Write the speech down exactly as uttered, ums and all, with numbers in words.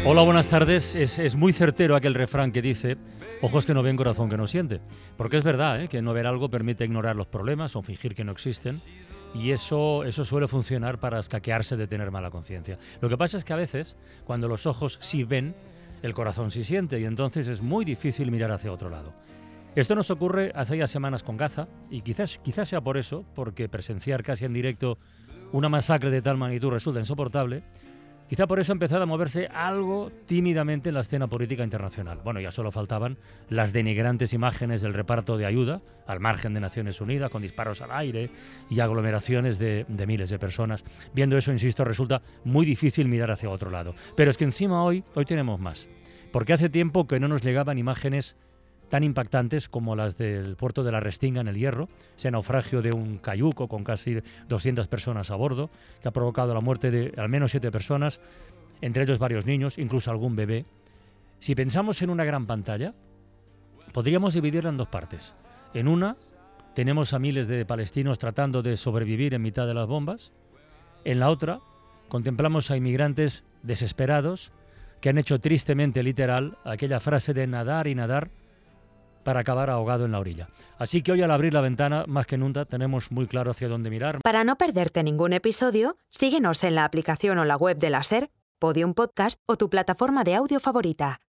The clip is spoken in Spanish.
Hola, buenas tardes. Es, es muy certero aquel refrán que dice: ojos que no ven, corazón que no siente. Porque es verdad, ¿eh?, que no ver algo permite ignorar los problemas o fingir que no existen. Y eso, eso suele funcionar para escaquearse de tener mala conciencia. Lo que pasa es que a veces, cuando los ojos sí ven, el corazón sí siente, y entonces es muy difícil mirar hacia otro lado. Esto nos ocurre hace ya semanas con Gaza, y quizás, quizás sea por eso, porque presenciar casi en directo una masacre de tal magnitud resulta insoportable. Quizá por eso ha empezado a moverse algo tímidamente en la escena política internacional. Bueno, ya solo faltaban las denigrantes imágenes del reparto de ayuda al margen de Naciones Unidas, con disparos al aire y aglomeraciones de, de miles de personas. Viendo eso, insisto, resulta muy difícil mirar hacia otro lado. Pero es que encima hoy, hoy tenemos más. Porque hace tiempo que no nos llegaban imágenes tan impactantes como las del puerto de la Restinga en el Hierro, ese naufragio de un cayuco con casi doscientas personas a bordo, que ha provocado la muerte de al menos siete personas, entre ellos varios niños, incluso algún bebé. Si pensamos en una gran pantalla, podríamos dividirla en dos partes. En una, tenemos a miles de palestinos tratando de sobrevivir en mitad de las bombas. En la otra, contemplamos a inmigrantes desesperados que han hecho tristemente literal aquella frase de nadar y nadar para acabar ahogado en la orilla. Así que hoy, al abrir la ventana, más que nunca tenemos muy claro hacia dónde mirar. Para no perderte ningún episodio, síguenos en la aplicación o la web de la SER, Podium Podcast o tu plataforma de audio favorita.